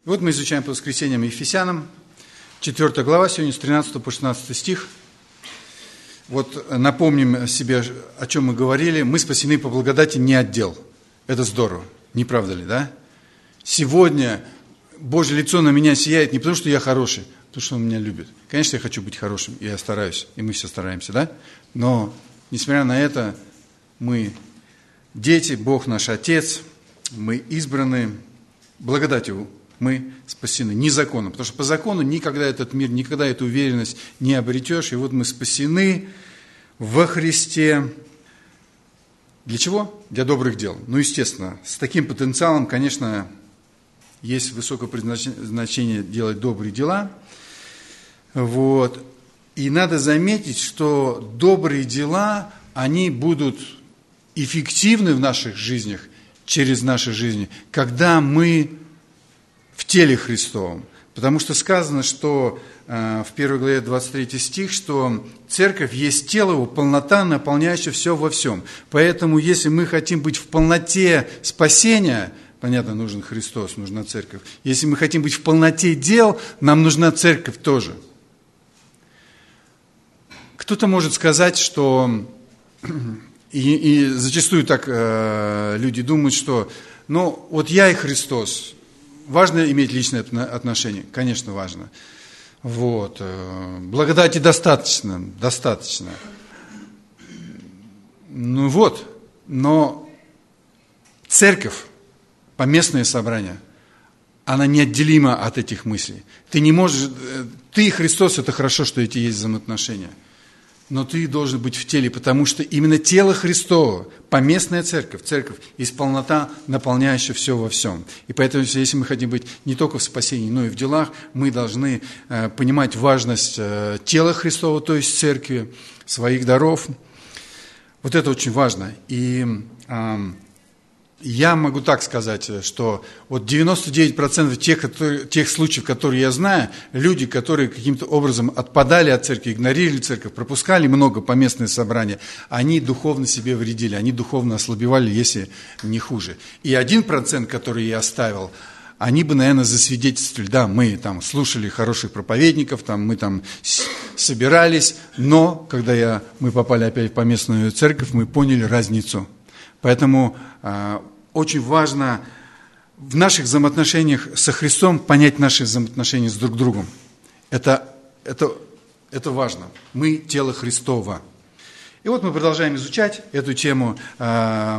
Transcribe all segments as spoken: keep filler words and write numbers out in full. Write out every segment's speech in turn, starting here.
Вот мы изучаем по воскресеньям Ефесянам, четвёртая глава, сегодня с тринадцатого по шестнадцатый стих. Вот напомним себе, о чем мы говорили. Мы спасены по благодати, не от дел. Это здорово, не правда ли, да? Сегодня Божье лицо на меня сияет не потому, что я хороший, а потому, что Он меня любит. Конечно, я хочу быть хорошим, и я стараюсь, и мы все стараемся, да? Но, несмотря на это, мы дети, Бог наш Отец, мы избраны благодатью. Мы спасены, не законом, потому что по закону никогда этот мир, никогда эту уверенность не обретешь. И вот мы спасены во Христе. Для чего? Для добрых дел. Ну, естественно, с таким потенциалом, конечно, есть высокое предназначение делать добрые дела. Вот. И надо заметить, что добрые дела, они будут эффективны в наших жизнях, через наши жизни, когда мы в теле Христовом. Потому что сказано, что э, в первой главе двадцать третий стих, что церковь есть тело его, полнота, наполняющая все во всем. Поэтому, если мы хотим быть в полноте спасения, понятно, нужен Христос, нужна церковь. Если мы хотим быть в полноте дел, нам нужна церковь тоже. Кто-то может сказать, что, и, и зачастую так э, люди думают, что, ну, вот я и Христос. Важно иметь личные отношения? Конечно, важно. Вот. Благодати достаточно, достаточно. Ну вот, но церковь, поместное собрание, она неотделима от этих мыслей. Ты не можешь, ты и Христос, это хорошо, что эти есть взаимоотношения. Но ты должен быть в теле, потому что именно тело Христово, поместная церковь, церковь, есть полнота, наполняющая все во всем. И поэтому, если мы хотим быть не только в спасении, но и в делах, мы должны э, понимать важность э, тела Христова, то есть церкви, своих даров. Вот это очень важно. И э, я могу так сказать, что вот девяносто девять процентов тех, которые, тех случаев, которые я знаю, люди, которые каким-то образом отпадали от церкви, игнорировали церковь, пропускали много поместные собрания, они духовно себе вредили, они духовно ослабевали, если не хуже. И один процент, который я оставил, они бы, наверное, засвидетельствовали, да, мы там слушали хороших проповедников, там, мы там собирались, но когда я, мы попали опять в поместную церковь, мы поняли разницу. Поэтому э, очень важно в наших взаимоотношениях со Христом понять наши взаимоотношения с друг другом. Это, это, это важно. Мы тело Христово. И вот мы продолжаем изучать эту тему. Э,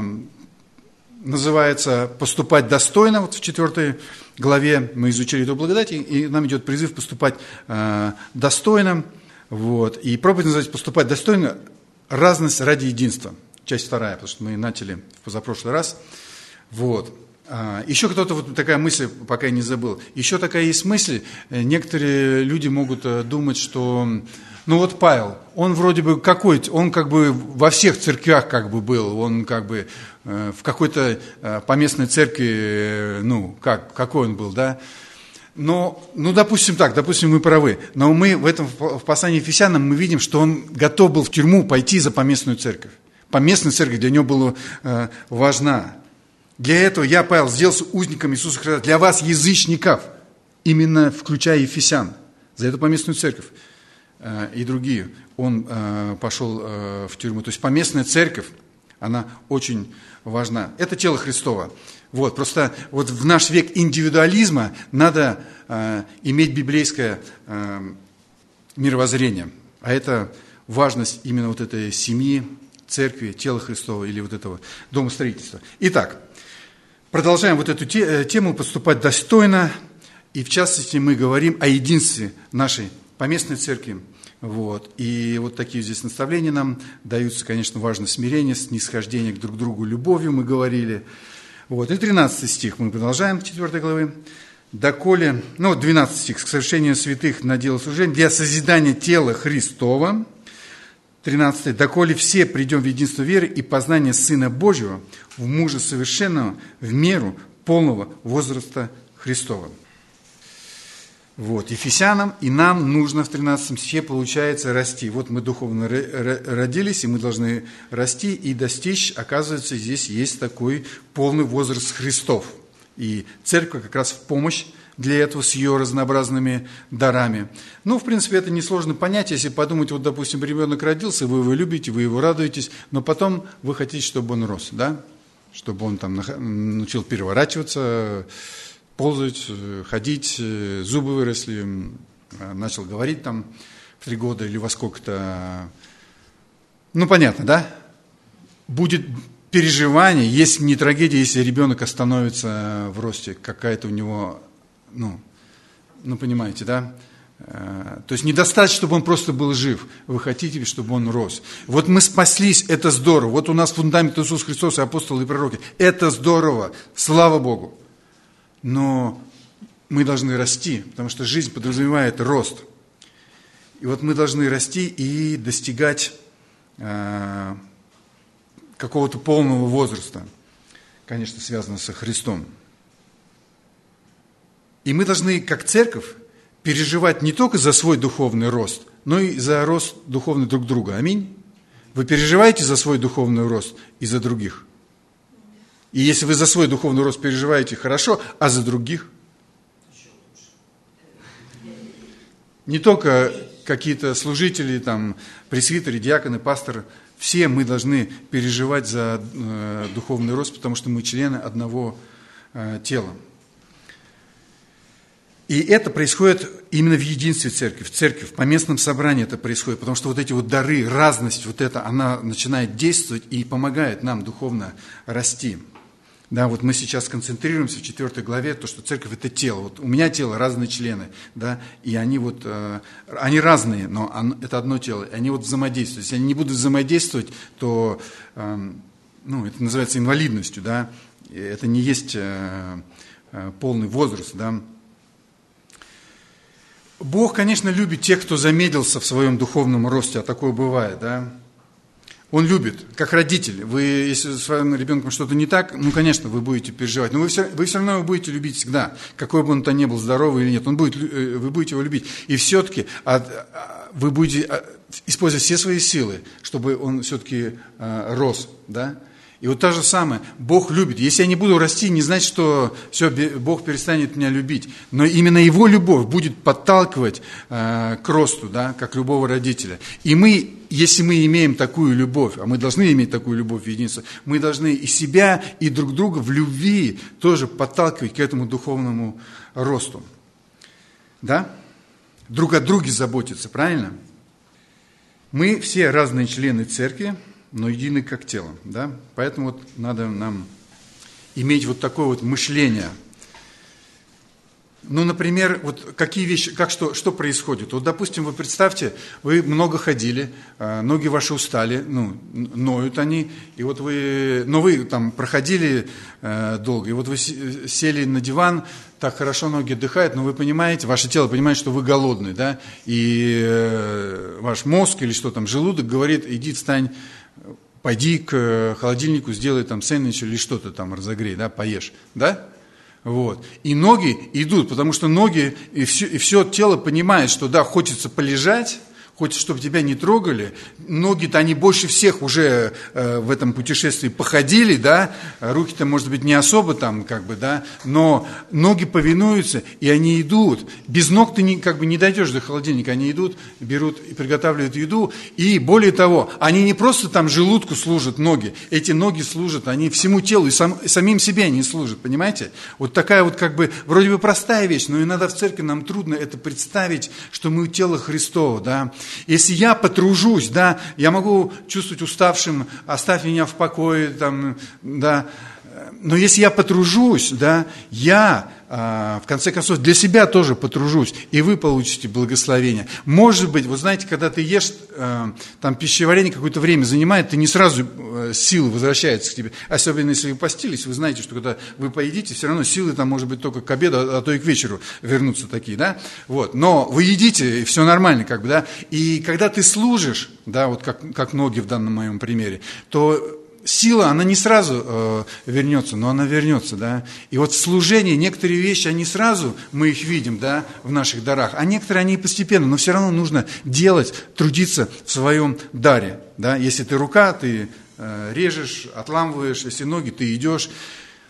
называется «Поступать достойно». Вот в четвёртой главе мы изучили эту благодать, и нам идет призыв поступать э, достойно. Вот. И проповедь называется «Поступать достойно. Разность ради единства». Часть вторая, потому что мы начали в позапрошлый раз. Вот. Еще кто-то, вот такая мысль, пока я не забыл, еще такая есть мысль, некоторые люди могут думать, что, ну вот Павел, он вроде бы какой, он как бы во всех церквях как бы был, он как бы в какой-то поместной церкви, ну, как, какой он был, да? Но, ну, допустим так, допустим, мы правы, но мы в этом, в послании Ефесянам мы видим, что он готов был в тюрьму пойти за поместную церковь. Поместная церковь для него была э, важна. Для этого я, Павел, сделался узником Иисуса Христа для вас, язычников, именно включая Ефесян, за эту поместную церковь э, и другие. Он э, пошел э, в тюрьму. То есть поместная церковь, она очень важна. Это тело Христово. Вот, просто вот в наш век индивидуализма надо э, иметь библейское э, мировоззрение. А это важность именно вот этой семьи, церкви, тела Христова или вот этого домостроительства. Итак, продолжаем вот эту тему «Поступать достойно». И в частности мы говорим о единстве нашей поместной церкви. Вот. И вот такие здесь наставления нам даются, конечно, важно смирение, снисхождение к друг другу, любовью мы говорили. Вот. И тринадцатый стих мы продолжаем, четвёртой главы. «Доколе», ну, двенадцатый стих, «к совершению святых на дело служения, для созидания тела Христова». тринадцатый. «Доколе все придем в единство веры и познание Сына Божьего, в мужа совершенного, в меру полного возраста Христова». Вот, Ефесянам и нам нужно в тринадцатом стихе, получается, расти. Вот мы духовно родились, и мы должны расти и достичь, оказывается, здесь есть такой полный возраст Христов. И церковь как раз в помощь для этого с ее разнообразными дарами. Ну, в принципе, это несложно понять, если подумать, вот, допустим, ребенок родился, вы его любите, вы его радуетесь, но потом вы хотите, чтобы он рос, да? Чтобы он там научил переворачиваться, ползать, ходить, зубы выросли, начал говорить там в три года или во сколько-то. Ну, понятно, да? Будет переживание, если не трагедия, если ребенок остановится в росте, какая-то у него, ну, ну понимаете, да? То есть недостаточно, чтобы он просто был жив. Вы хотите, чтобы он рос. Вот мы спаслись, это здорово. Вот у нас фундамент Иисус Христос и апостолы и пророки. Это здорово, слава Богу. Но мы должны расти, потому что жизнь подразумевает рост. И вот мы должны расти и достигать э, какого-то полного возраста. Конечно, связано со Христом. И мы должны, как церковь, переживать не только за свой духовный рост, но и за рост духовный друг друга. Аминь. Вы переживаете за свой духовный рост и за других. И если вы за свой духовный рост переживаете, хорошо, а за других? Не только какие-то служители, там, пресвитеры, диаконы, пасторы, все мы должны переживать за э, духовный рост, потому что мы члены одного э, тела. И это происходит именно в единстве церкви, в церкви, в поместном собрании это происходит, потому что вот эти вот дары, разность, вот это, она начинает действовать и помогает нам духовно расти. Да, вот мы сейчас концентрируемся в четвёртой главе, то, что церковь – это тело. Вот у меня тело, разные члены, да, и они вот, э, они разные, но он, это одно тело, и они вот взаимодействуют. Если они не будут взаимодействовать, то, э, ну, это называется инвалидностью, да, это не есть э, э, полный возраст, да. Бог, конечно, любит тех, кто замедлился в своем духовном росте, а такое бывает, да. Он любит, как родитель. Вы, если с своим ребенком что-то не так, ну, конечно, вы будете переживать. Но вы все, вы все равно его будете любить всегда, какой бы он то ни был, здоровый или нет. Он будет, вы будете его любить. И все-таки вы будете использовать все свои силы, чтобы он все-таки рос, да. И вот то же самое, Бог любит. Если я не буду расти, не значит, что все, Бог перестанет меня любить. Но именно Его любовь будет подталкивать э, к росту, да, как любого родителя. И мы, если мы имеем такую любовь, а мы должны иметь такую любовь в единство, мы должны и себя, и друг друга в любви тоже подталкивать к этому духовному росту. Да? Друг о друге заботиться, правильно? Мы все разные члены церкви, но едины как тело, да? Поэтому вот надо нам иметь вот такое вот мышление. Ну, например, вот какие вещи, как что, что происходит? Вот, допустим, вы представьте, вы много ходили, ноги ваши устали, ну, ноют они, и вот вы, но вы там проходили э, долго, и вот вы сели на диван, так хорошо ноги отдыхают, но вы понимаете, ваше тело понимает, что вы голодный, да, и э, ваш мозг или что там, желудок говорит, иди встань, пойди к холодильнику, сделай там сэндвич или что-то там разогрей, да, поешь, да? Вот. И ноги идут, потому что ноги и все, и все тело понимает, что да, хочется полежать, хочется, чтобы тебя не трогали. Ноги-то они больше всех уже э, в этом путешествии походили, да, руки-то, может быть, не особо там, как бы, да, но ноги повинуются, и они идут. Без ног ты не, как бы не дойдешь до холодильника, они идут, берут и приготавливают еду, и более того, они не просто там желудку служат, ноги, эти ноги служат, они всему телу, и, сам, и самим себе они служат, понимаете? Вот такая вот, как бы, вроде бы простая вещь, но иногда в церкви нам трудно это представить, что мы тело Христово, да. Если я потружусь, да, я могу чувствовать уставшим, оставь меня в покое, там, да, но если я потружусь, да, я, а, в конце концов, для себя тоже потружусь, и вы получите благословение. Может быть, вы знаете, когда ты ешь, а, там пищеварение какое-то время занимает, ты не сразу а, силы возвращаются к тебе, особенно если вы постились, вы знаете, что когда вы поедите, все равно силы там, может быть, только к обеду, а то и к вечеру вернутся такие, да, вот, но вы едите, и все нормально, как бы, да, и когда ты служишь, да, вот как, как ноги в данном моем примере, то сила, она не сразу э, вернется, но она вернется, да. И вот в служении некоторые вещи, они сразу, мы их видим, да, в наших дарах, а некоторые, они постепенно, но все равно нужно делать, трудиться в своем даре, да. Если ты рука, ты э, режешь, отламываешь, если ноги, ты идешь.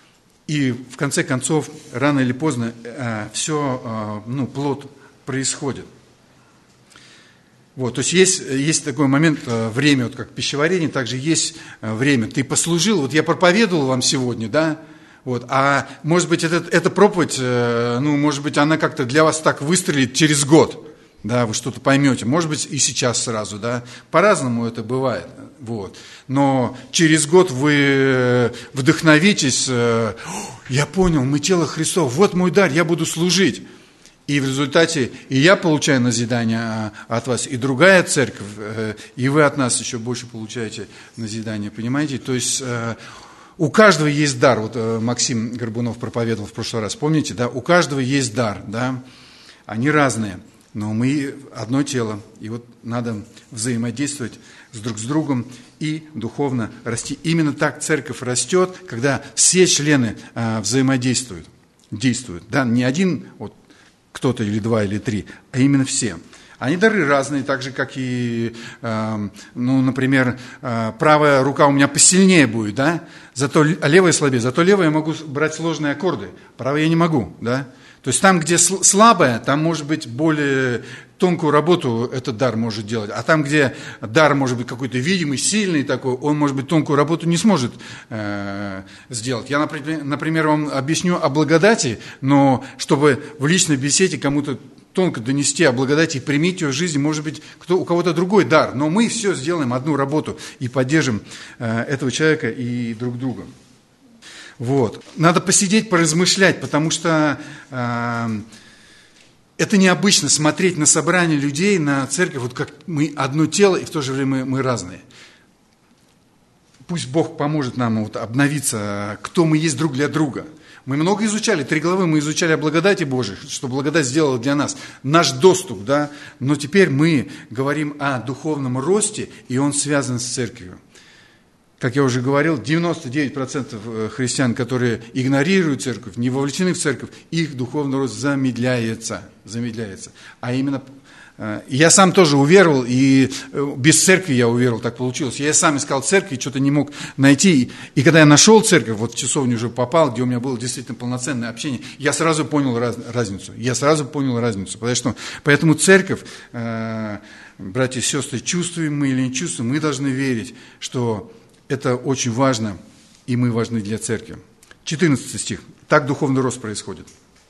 И в конце концов, рано или поздно, э, все, э, ну, плод происходит. Вот, то есть есть, есть такой момент, э, время, вот как пищеварение, также есть э, время. Ты послужил, вот я проповедовал вам сегодня, да, вот, а может быть, этот, эта проповедь, э, ну, может быть, она как-то для вас так выстрелит через год, да, вы что-то поймете, может быть, и сейчас сразу, да, по-разному это бывает, вот. Но через год вы вдохновитесь, э, я понял, мы тело Христово, вот мой дар, я буду служить. И в результате и я получаю назидание от вас, и другая церковь, и вы от нас еще больше получаете назидание, понимаете? То есть у каждого есть дар, вот Максим Горбунов проповедовал в прошлый раз, помните, да? У каждого есть дар, да? Они разные, но мы одно тело, и вот надо взаимодействовать с друг с другом и духовно расти. Именно так церковь растет, когда все члены взаимодействуют, действуют, да? Не один вот кто-то или два, или три, а именно все. Они дары разные, так же, как и, э, ну, например, э, правая рука у меня посильнее будет, да, зато левая слабее, зато левая я могу брать сложные аккорды, правая я не могу, да. То есть там, где слабая, там, может быть, более тонкую работу этот дар может делать, а там, где дар может быть какой-то видимый, сильный такой, он, может быть, тонкую работу не сможет э, сделать. Я, например, например, вам объясню о благодати, но чтобы в личной беседе кому-то тонко донести о благодати и применить ее в жизни, может быть, кто, у кого-то другой дар, но мы все сделаем одну работу и поддержим э, этого человека и друг друга. Вот. Надо посидеть, поразмышлять, потому что э, это необычно смотреть на собрание людей, на церковь, вот как мы одно тело, и в то же время мы разные. Пусть Бог поможет нам вот обновиться, кто мы есть друг для друга. Мы много изучали, три главы мы изучали о благодати Божией, что благодать сделала для нас, наш доступ, да, но теперь мы говорим о духовном росте, и он связан с церковью. Как я уже говорил, девяносто девять процентов христиан, которые игнорируют церковь, не вовлечены в церковь, их духовный рост замедляется, замедляется. А именно, я сам тоже уверовал, и без церкви я уверовал, так получилось. Я сам искал церковь, что-то не мог найти. И когда я нашел церковь, вот в часовню уже попал, где у меня было действительно полноценное общение, я сразу понял раз, разницу. Я сразу понял разницу. Потому что, поэтому церковь, э, братья и сестры, чувствуем мы или не чувствуем, мы должны верить, что это очень важно, и мы важны для церкви. четырнадцатый стих. Так духовный рост происходит.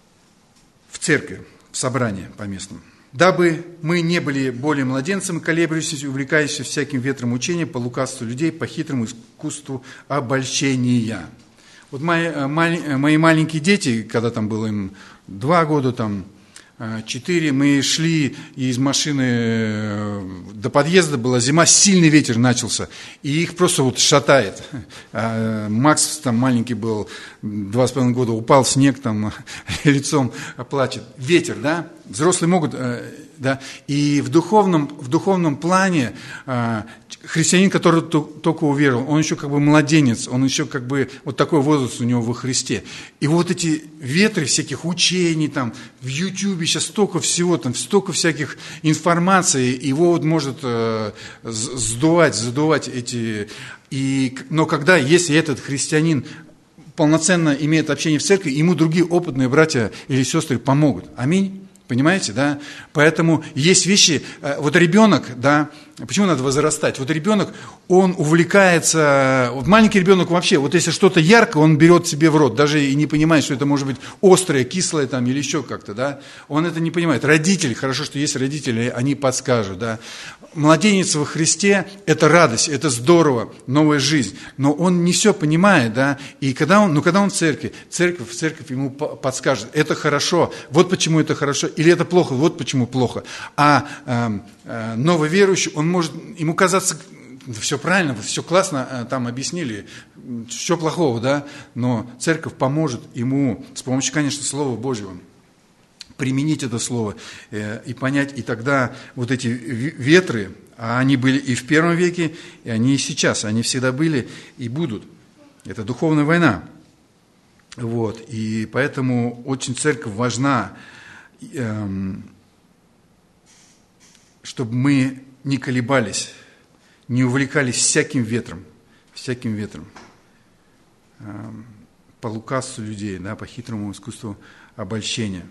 В церкви, в собрании поместном. «Дабы мы не были более младенцами, колеблющимися, увлекающимися всяким ветром учения, по лукавству людей, по хитрому искусству обольщения». Вот мои, мои маленькие дети, когда там было им два года, там, четыре, мы шли из машины до подъезда, была зима, сильный ветер начался, и их просто вот шатает. А Макс там маленький был, два с половиной года, упал в снег, там лицом плачет. Ветер, да? Взрослые могут, да? И в духовном, в духовном плане христианин, который только уверовал, он еще как бы младенец, он еще как бы вот такой возраст у него во Христе. И вот эти ветры всяких учений, там, в Ютубе сейчас столько всего, там, столько всяких информации, его вот может э, сдувать, задувать эти... И, но когда, если этот христианин полноценно имеет общение в церкви, ему другие опытные братья или сестры помогут. Аминь. Понимаете, да? Поэтому есть вещи, вот ребенок, да, почему надо возрастать? Вот ребенок, он увлекается, вот маленький ребенок вообще, вот если что-то яркое, он берет себе в рот, даже и не понимает, что это может быть острое, кислое там или еще как-то, да? Он это не понимает. Родители, хорошо, что есть родители, они подскажут, да? Младенец во Христе – это радость, это здорово, новая жизнь, но он не все понимает, да? И когда он, ну, когда он в церкви, церковь, церковь ему подскажет, это хорошо, вот почему это хорошо, или это плохо, вот почему плохо. А э, э, новый верующий, он может, ему казаться, все правильно, все классно э, там объяснили, что плохого, да, но церковь поможет ему с помощью, конечно, Слова Божьего применить это слово э, и понять, и тогда вот эти ветры, а они были и в первом веке, и они и сейчас, они всегда были и будут. Это духовная война. Вот, и поэтому очень церковь важна, чтобы мы не колебались, не увлекались всяким ветром, всяким ветром. по лукавству людей, да, по хитрому искусству обольщения.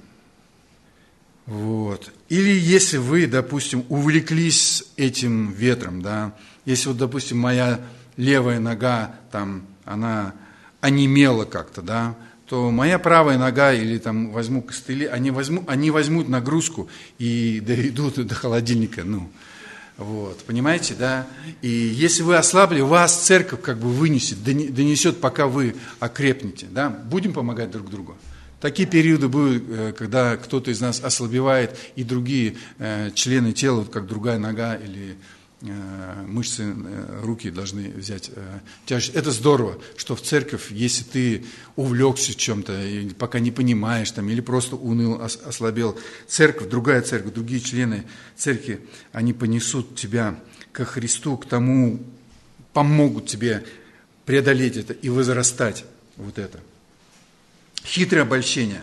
Вот. Или если вы, допустим, увлеклись этим ветром, да, если вот, допустим, моя левая нога, там, она онемела как-то, да, то моя правая нога или там возьму костыли, они, возьму, они возьмут нагрузку и доведут до холодильника, ну, вот, понимаете, да? И если вы ослабли, вас церковь как бы вынесет, донесет, пока вы окрепнете, да? Будем помогать друг другу. Такие периоды будут, когда кто-то из нас ослабевает, и другие члены тела, как другая нога или мышцы, руки должны взять тяжесть. Это здорово, что в церковь, если ты увлекся чем-то, пока не понимаешь, там, или просто уныл, ослабел, церковь, другая церковь, другие члены церкви, они понесут тебя ко Христу, к тому, помогут тебе преодолеть это и возрастать вот это. Хитрое обольщение.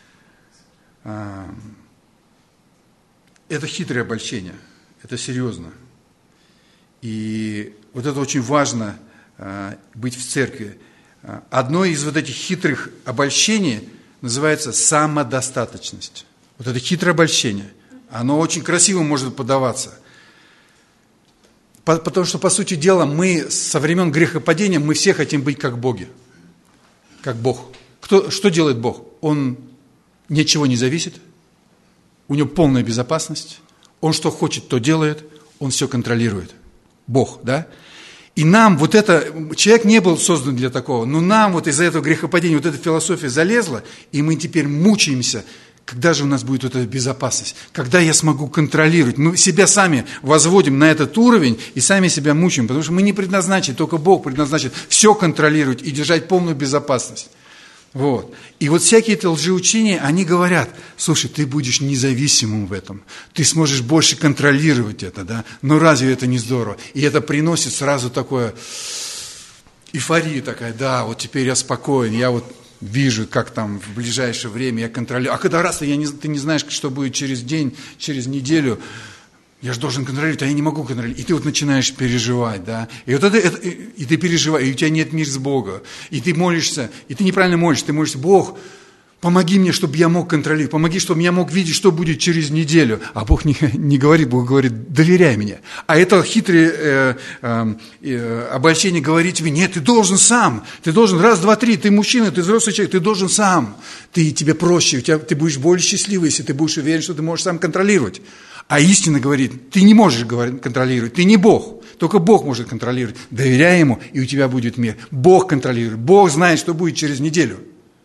Это хитрое обольщение, это серьезно. И вот это очень важно, быть в церкви. Одно из вот этих хитрых обольщений называется самодостаточность. Вот это хитрое обольщение, оно очень красиво может подаваться. Потому что, по сути дела, мы со времен грехопадения, мы все хотим быть как боги, как Бог. Кто, что делает Бог? Он ни от чего не зависит, у него полная безопасность, он что хочет, то делает, он все контролирует. Бог, да? И нам вот это, человек не был создан для такого, но нам вот из-за этого грехопадения вот эта философия залезла, и мы теперь мучаемся, когда же у нас будет вот эта безопасность, когда я смогу контролировать. Мы себя сами возводим на этот уровень и сами себя мучаем, потому что мы не предназначены, только Бог предназначен все контролировать и держать полную безопасность. Вот. И вот всякие эти лжеучения, они говорят, слушай, ты будешь независимым в этом, ты сможешь больше контролировать это, да? Но разве это не здорово? И это приносит сразу такое, эйфория такая, да, вот теперь я спокоен, я вот вижу, как там в ближайшее время я контролирую. А когда раз я не, ты не знаешь, что будет через день, через неделю, я же должен контролировать, а я не могу контролировать. И ты вот начинаешь переживать, да. И вот это, это и, и ты переживаешь, и у тебя нет мира с Богом. И ты молишься, и ты неправильно молишься, ты молишься, Бог, помоги мне, чтобы я мог контролировать, помоги, чтобы я мог видеть, что будет через неделю. А Бог не, не говорит, Бог говорит, доверяй мне. А это хитрое э, э, э, обольщение говорит тебе, нет, ты должен сам, ты должен, раз, два, три, ты мужчина, ты взрослый человек, ты должен сам. Ты, тебе проще, у тебя, ты будешь более счастливый, если ты будешь уверен, что ты можешь сам контролировать. А истина говорит, ты не можешь контролировать, ты не Бог, только Бог может контролировать. Доверяй Ему, и у тебя будет мир. Бог контролирует, Бог знает, что будет через неделю.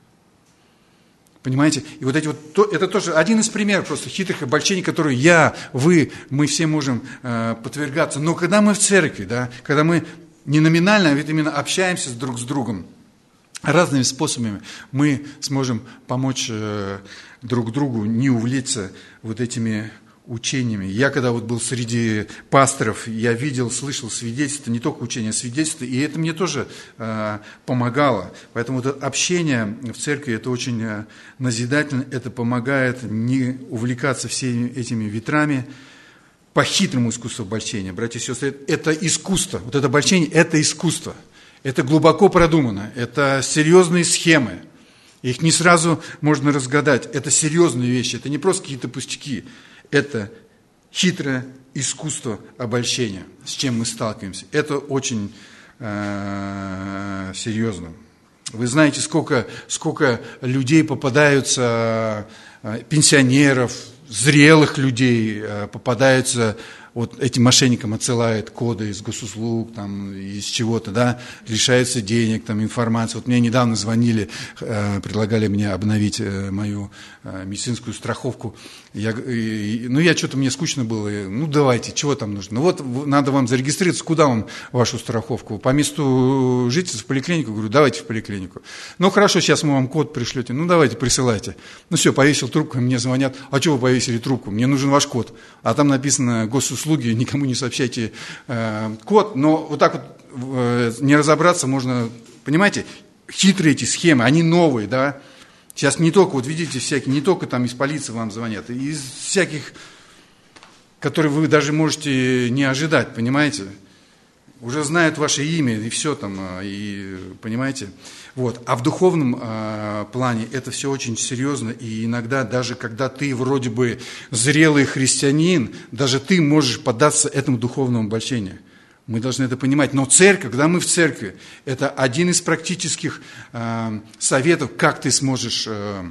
Понимаете? И вот эти вот, то, это тоже один из примеров просто хитрых обольщений, которые я, вы, мы все можем э, подвергаться. Но когда мы в церкви, да, когда мы не номинально, а ведь именно общаемся друг с другом, разными способами мы сможем помочь э, друг другу не увлечься вот этими учениями. Я когда вот был среди пасторов, я видел, слышал свидетельства, не только учения, а свидетельства, и это мне тоже э, помогало. Поэтому вот общение в церкви, это очень э, назидательно, это помогает не увлекаться всеми этими ветрами по хитрому искусству обольщения. Братья и сестры, это искусство, вот это обольщение, это искусство, это глубоко продумано, это серьезные схемы. Их не сразу можно разгадать, это серьезные вещи, это не просто какие-то пустяки. Это хитрое искусство обольщения, с чем мы сталкиваемся. Это очень э, серьезно. Вы знаете, сколько, сколько людей попадаются, э, пенсионеров, зрелых людей, э, попадаются, вот этим мошенникам отсылают коды из госуслуг, там, из чего-то, да, лишаются денег, там, информации. Вот мне недавно звонили, э, предлагали мне обновить э, мою э, медицинскую страховку. Я, и, ну, я что-то, мне скучно было. И, ну, давайте, чего там нужно? Ну, вот надо вам зарегистрироваться, куда вам вашу страховку? По месту жительства в поликлинику? Говорю, давайте в поликлинику. Ну, хорошо, сейчас мы вам код пришлете. Ну, давайте, присылайте. Ну, все, повесил трубку, мне звонят. А что вы повесили трубку? Мне нужен ваш код. А там написано госуслуги, никому не сообщайте э, код. Но вот так вот э, не разобраться можно, понимаете, хитрые эти схемы, они новые, да. Сейчас не только, вот видите, всякие, не только там из полиции вам звонят, из всяких, которые вы даже можете не ожидать, понимаете. уже знают ваше имя, и все там, и, понимаете? Вот. А в духовном э, плане это все очень серьезно, и иногда даже когда ты вроде бы зрелый христианин, даже ты можешь поддаться этому духовному обольщению. Мы должны это понимать. Но церковь, когда мы в церкви, это один из практических э, советов, как ты сможешь э,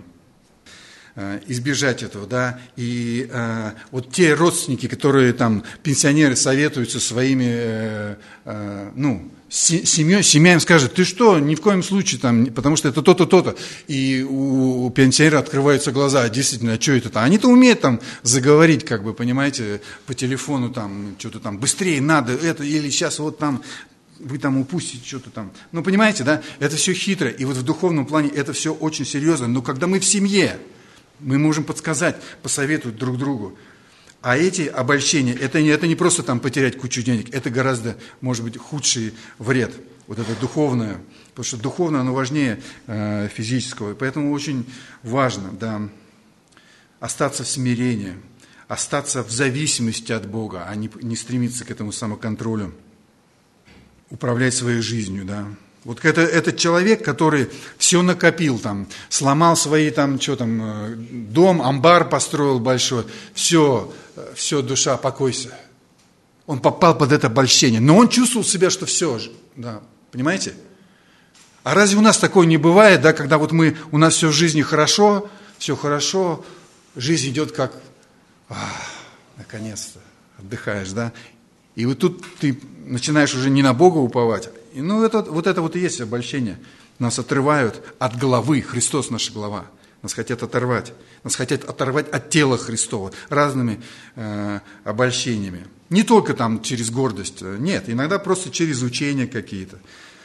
э, избежать этого, да. И э, вот те родственники, которые там, пенсионеры, советуются своими, э, э, ну, семьей, семья им скажет: ты что, ни в коем случае, там, потому что это то-то, то-то. И у, у пенсионера открываются глаза, действительно, а что это-то? Они-то умеют там заговорить, как бы, понимаете, по телефону, там, что-то там, быстрее надо, это, или сейчас вот там, вы там упустите что-то там. Ну, понимаете, да, это все хитро, и вот в духовном плане это все очень серьезно. Но когда мы в семье, мы можем подсказать, посоветовать друг другу. А эти обольщения, это не, это не просто там потерять кучу денег, это гораздо, может быть, худший вред. Вот это духовное, потому что духовное, оно важнее э, физического. Поэтому очень важно, да, остаться в смирении, остаться в зависимости от Бога, а не, не стремиться к этому самоконтролю, управлять своей жизнью, да. Вот это, этот человек, который все накопил, там, сломал свои, там, что там, дом, амбар построил большой, все, все, душа, покойся. Он попал под это обольщение, но он чувствовал себя, что все, да, понимаете? А разве у нас такое не бывает, да, когда вот мы, у нас все в жизни хорошо, все хорошо, жизнь идет как, ах, наконец-то, отдыхаешь, да? И вот тут ты начинаешь уже не на Бога уповать. И, ну, это, вот это вот и есть обольщение. Нас отрывают от головы. Христос наша глава. Нас хотят оторвать. Нас хотят оторвать от тела Христова разными э, обольщениями. Не только там через гордость. Нет, иногда просто через учения какие-то.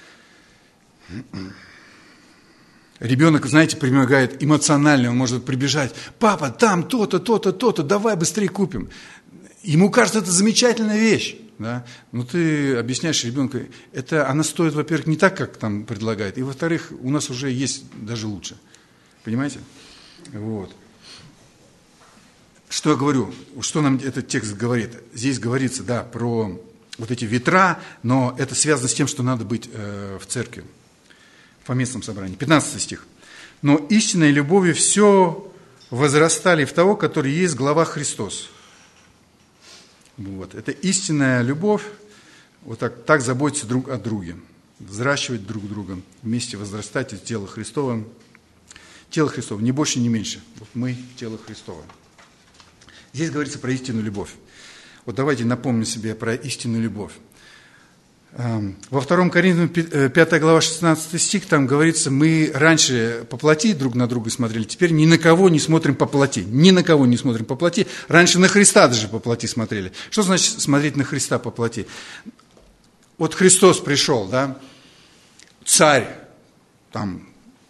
Ребенок, знаете, примогает эмоционально. Он может прибежать. Папа, там то-то, то-то, то-то. Давай быстрее купим. Ему кажется, это замечательная вещь. Да? Но ты объясняешь ребенку, это она стоит, во-первых, не так, как там предлагает, и, во-вторых, у нас уже есть даже лучше. Понимаете? Вот. Что я говорю? Что нам этот текст говорит? Здесь говорится, да, про вот эти ветра, но это связано с тем, что надо быть э, в церкви, в поместном собрании. пятнадцатый стих. «Но истинной любовью все возрастали в того, который есть глава Христос». Вот. Это истинная любовь, вот так, так заботиться друг о друге, взращивать друг друга, вместе возрастать из тела Христова. Тело Христово, ни больше, ни меньше. Вот мы тело Христово. Здесь говорится про истинную любовь. Вот давайте напомним себе про истинную любовь. Во втором Коринфянам пятая глава шестнадцатый стих, там говорится, мы раньше по плоти друг на друга смотрели, теперь ни на кого не смотрим по плоти, ни на кого не смотрим по плоти. Раньше на Христа даже по плоти смотрели. Что значит смотреть на Христа по плоти? Вот Христос пришел, да, царь, там,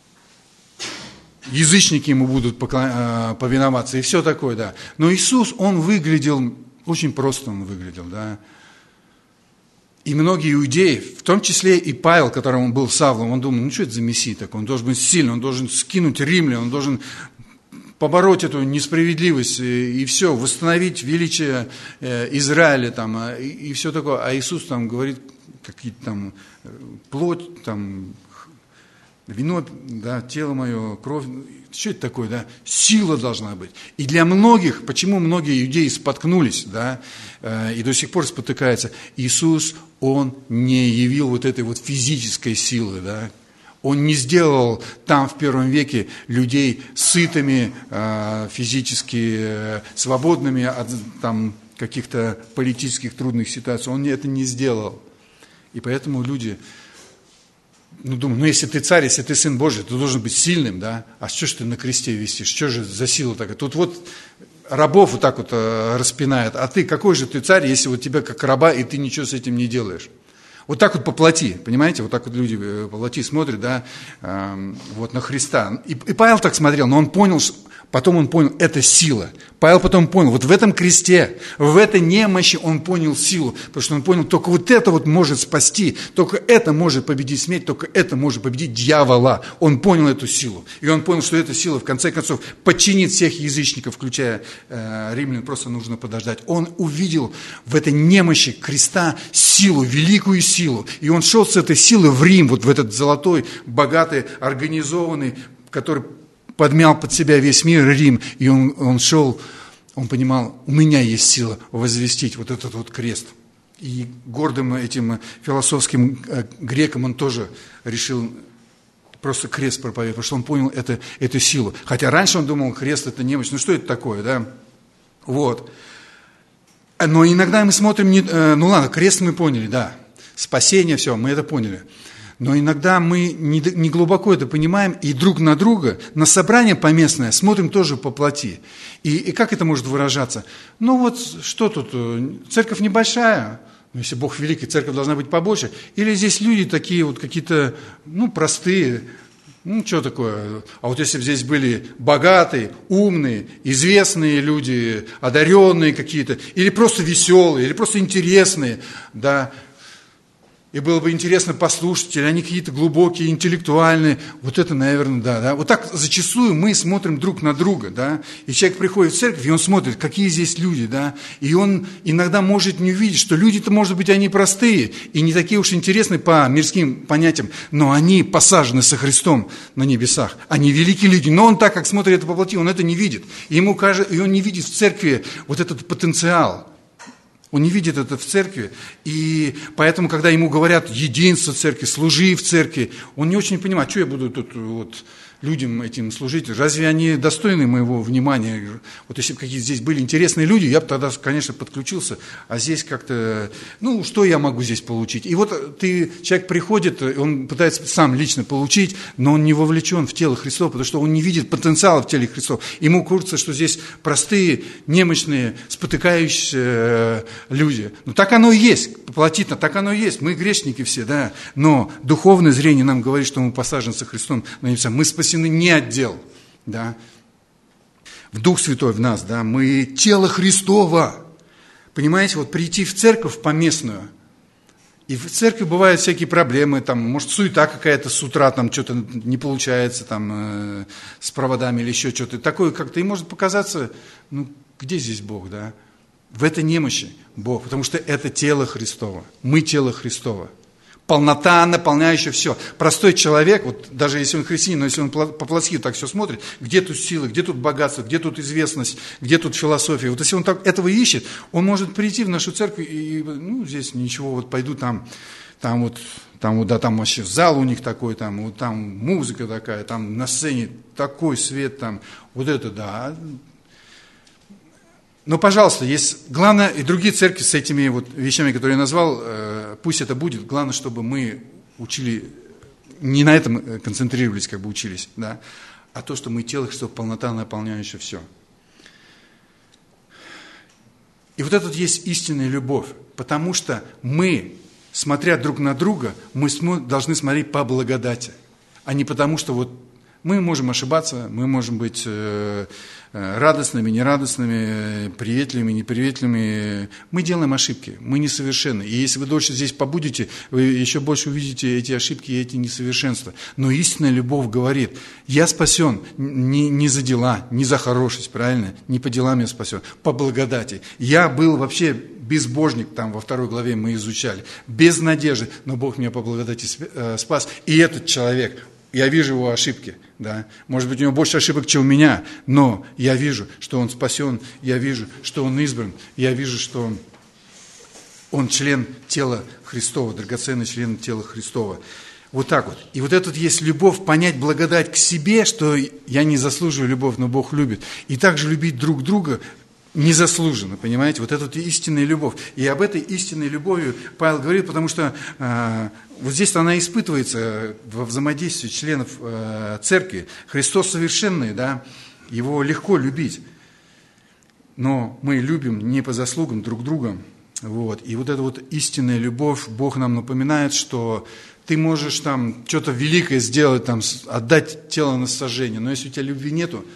язычники ему будут повиноваться и все такое, да. Но Иисус, он выглядел, очень просто он выглядел, да. И многие иудеи, в том числе и Павел, которым он был Савлом, он думал, ну что это за мессия такой, он должен быть сильный, он должен скинуть римлян, он должен побороть эту несправедливость и, и все, восстановить величие Израиля там, и, и все такое. А Иисус там говорит, какие-то там плоть, там, вино, да, тело мое, кровь, что это такое, да? Сила должна быть. И для многих, почему многие иудеи споткнулись, да, и до сих пор спотыкаются, Иисус, Он не явил вот этой вот физической силы, да, Он не сделал там в первом веке людей сытыми, физически свободными от там каких-то политических трудных ситуаций, Он это не сделал. И поэтому люди... Ну, думаю, ну, если ты царь, если ты сын Божий, ты должен быть сильным, да? А что ж ты на кресте висишь? Что же за сила такая? Тут вот рабов вот так вот э, распинает. А ты, какой же ты царь, если вот тебя как раба, и ты ничего с этим не делаешь? Вот так вот по плоти, понимаете? Вот так вот люди по плоти смотрят, да, э, вот на Христа. И, и Павел так смотрел, но он понял, Потом он понял, это сила. Павел потом понял, вот в этом кресте, в этой немощи он понял силу, потому что он понял, только вот это вот может спасти, только это может победить смерть, только это может победить дьявола. Он понял эту силу. И он понял, что эта сила, в конце концов, подчинит всех язычников, включая э, римлян, просто нужно подождать. Он увидел в этой немощи креста силу, великую силу. И он шел с этой силы в Рим, вот в этот золотой, богатый, организованный, который подмял под себя весь мир, Рим, и он, он шел, он понимал, у меня есть сила возвестить вот этот вот крест. И гордым этим философским греком он тоже решил просто крест проповедовать, потому что он понял это, эту силу. Хотя раньше он думал, крест – это немощь, ну что это такое, да? Вот. Но иногда мы смотрим, не, ну ладно, крест мы поняли, да, спасение, все, мы это поняли. Но иногда мы не, не глубоко это понимаем, и друг на друга, на собрание поместное смотрим тоже по плоти. И, и как это может выражаться? Ну вот, что тут, церковь небольшая, ну, если Бог великий, церковь должна быть побольше. Или здесь люди такие вот какие-то, ну, простые, ну, что такое? А вот если бы здесь были богатые, умные, известные люди, одаренные какие-то, или просто веселые, или просто интересные, да, и было бы интересно послушать, или они какие-то глубокие, интеллектуальные. Вот это, наверное, да, да. Вот так зачастую мы смотрим друг на друга, да. И человек приходит в церковь, и он смотрит, какие здесь люди, да. И он иногда может не увидеть, что люди-то, может быть, они простые и не такие уж интересные по мирским понятиям, но они посажены со Христом на небесах. Они великие люди, но он так, как смотрит это по плоти, он это не видит. И ему кажется, и он не видит в церкви вот этот потенциал. Он не видит это в церкви, и поэтому, когда ему говорят единство церкви, служи в церкви, он не очень понимает, что я буду тут вот людям этим служить, разве они достойны моего внимания? Вот если бы какие-то здесь были интересные люди, я бы тогда, конечно, подключился, а здесь как-то, ну, что я могу здесь получить? И вот ты, человек приходит, он пытается сам лично получить, но он не вовлечен в тело Христова, потому что он не видит потенциала в теле Христова. Ему кажется, что здесь простые, немощные, спотыкающиеся люди. Ну, так оно и есть, поплотительно, так оно и есть. Мы грешники все, да, но духовное зрение нам говорит, что мы посажены со Христом на небеса. Мы спасены не от дел, да, в Дух Святой в нас, да, мы тело Христово. Понимаете, вот прийти в церковь поместную, и в церкви бывают всякие проблемы, там, может, суета какая-то с утра, там, что-то не получается, там, э, с проводами или еще что-то. Такое как-то, и может показаться, ну, где здесь Бог, да? В этой немощи Бог, потому что это тело Христово, мы тело Христово. Полнота, наполняющая все. Простой человек, вот даже если он христианин, но если он по-плотски так все смотрит, где тут силы, где тут богатство, где тут известность, где тут философия. Вот если он так этого ищет, он может прийти в нашу церковь и, ну, здесь ничего, вот пойду там, там вот, там вот, да, там вообще зал у них такой, там, вот там музыка такая, там на сцене такой свет, там, вот это да. Но, пожалуйста, есть главное, и другие церкви с этими вот вещами, которые я назвал, э, пусть это будет. Главное, чтобы мы учили, не на этом концентрировались, как бы учились, да, а то, что мы тело, что полнота, наполняющая все. И вот это есть истинная любовь, потому что мы, смотря друг на друга, мы должны смотреть по благодати, а не потому, что вот мы можем ошибаться, мы можем быть э, радостными, нерадостными, приветливыми, неприветливыми. Мы делаем ошибки, мы несовершенны. И если вы дольше здесь побудете, вы еще больше увидите эти ошибки и эти несовершенства. Но истинная любовь говорит, я спасен не, не за дела, не за хорошесть, правильно? Не по делам я спасен, по благодати. Я был вообще безбожник, там во второй главе мы изучали, без надежды, но Бог меня по благодати спас. И этот человек, я вижу его ошибки, да. Может быть, у него больше ошибок, чем у меня, но я вижу, что он спасен, я вижу, что он избран, я вижу, что он член тела Христова, драгоценный член тела Христова. Вот так вот. И вот это есть любовь, понять благодать к себе, что я не заслуживаю любовь, но Бог любит. И также любить друг друга незаслуженно, понимаете? Вот это истинная любовь. И об этой истинной любовью Павел говорит, потому что э, вот здесь она испытывается во взаимодействии членов э, церкви. Христос совершенный, да, его легко любить. Но мы любим не по заслугам друг друга. Вот. И вот эта вот истинная любовь, Бог нам напоминает, что ты можешь там что-то великое сделать, там, отдать тело на сожжение, но если у тебя любви нету,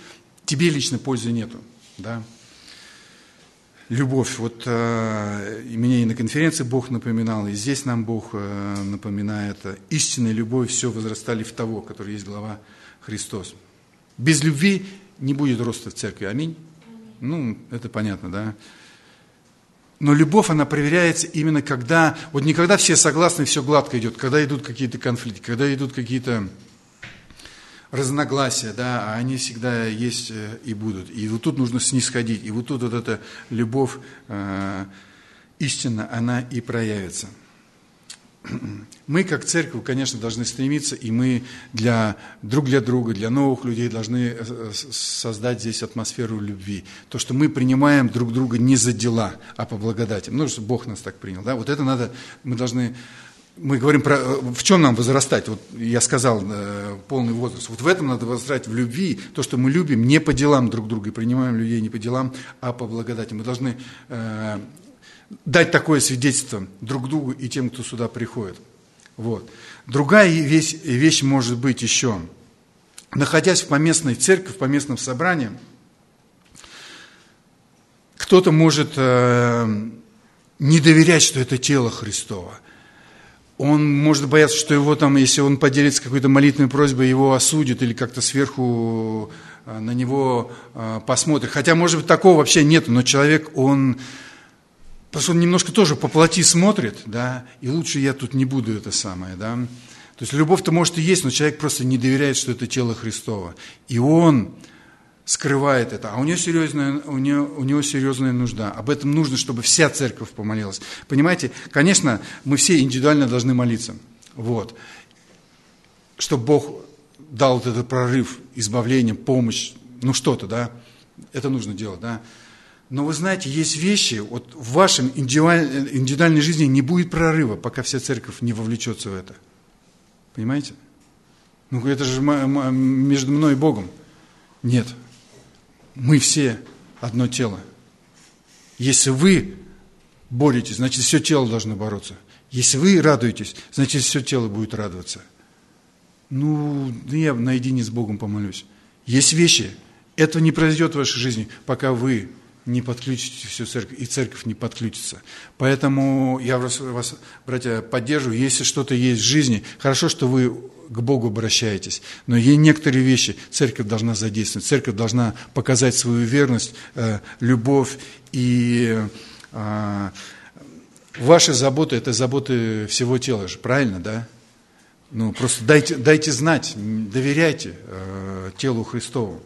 тебе лично пользы нету, да. Любовь. Вот э, мне и на конференции Бог напоминал, и здесь нам Бог э, напоминает. Истинная любовь, все возрастали в того, который есть глава Христос. Без любви не будет роста в церкви. Аминь. Ну, это понятно, да. Но любовь, она проверяется именно когда, вот не когда все согласны, все гладко идет, когда идут какие-то конфликты, когда идут какие-то разногласия, да, а они всегда есть и будут. И вот тут нужно снисходить, и вот тут вот эта любовь э, истинна, она и проявится. Мы, как церковь, конечно, должны стремиться, и мы для, друг для друга, для новых людей должны создать здесь атмосферу любви. То, что мы принимаем друг друга не за дела, а по благодати. Ну, что Бог нас так принял, да, вот это надо, мы должны... Мы говорим про, в чем нам возрастать, вот я сказал, полный возраст, вот в этом надо возрастать в любви, то, что мы любим не по делам друг друга, и принимаем людей не по делам, а по благодати. Мы должны э, дать такое свидетельство друг другу и тем, кто сюда приходит. Вот. Другая вещь, вещь может быть еще, находясь в поместной церкви, в поместном собрании, кто-то может э, не доверять, что это тело Христово. Он может бояться, что его там, если он поделится какой-то молитвенной просьбой, его осудят или как-то сверху на него посмотрят. Хотя, может быть, такого вообще нет, но человек, он, потому что он немножко тоже по плоти смотрит, да, и лучше я тут не буду это самое, да. То есть любовь-то может и есть, но человек просто не доверяет, что это тело Христово. И он скрывает это, а у него серьезная, у него, у него серьезная нужда. Об этом нужно, чтобы вся церковь помолилась. Понимаете, конечно, мы все индивидуально должны молиться, вот, чтобы Бог дал вот этот прорыв, избавление, помощь, ну что-то, да, это нужно делать, да. Но вы знаете, есть вещи, вот в вашем индивидуальной, индивидуальной жизни не будет прорыва, пока вся церковь не вовлечется в это. Понимаете? Ну это же между мной и Богом. Нет. Мы все одно тело. Если вы боретесь, значит, все тело должно бороться. Если вы радуетесь, значит, все тело будет радоваться. Ну, я наедине с Богом помолюсь. Есть вещи, этого не произойдет в вашей жизни, пока вы не подключите всю церковь, и церковь не подключится. Поэтому я вас, вас, братья, поддерживаю. Если что-то есть в жизни, хорошо, что вы к Богу обращаетесь, но есть некоторые вещи, церковь должна задействовать, церковь должна показать свою верность, э, любовь, и э, ваши заботы – это заботы всего тела же, правильно, да? Ну, просто дайте, дайте знать, доверяйте э, телу Христову.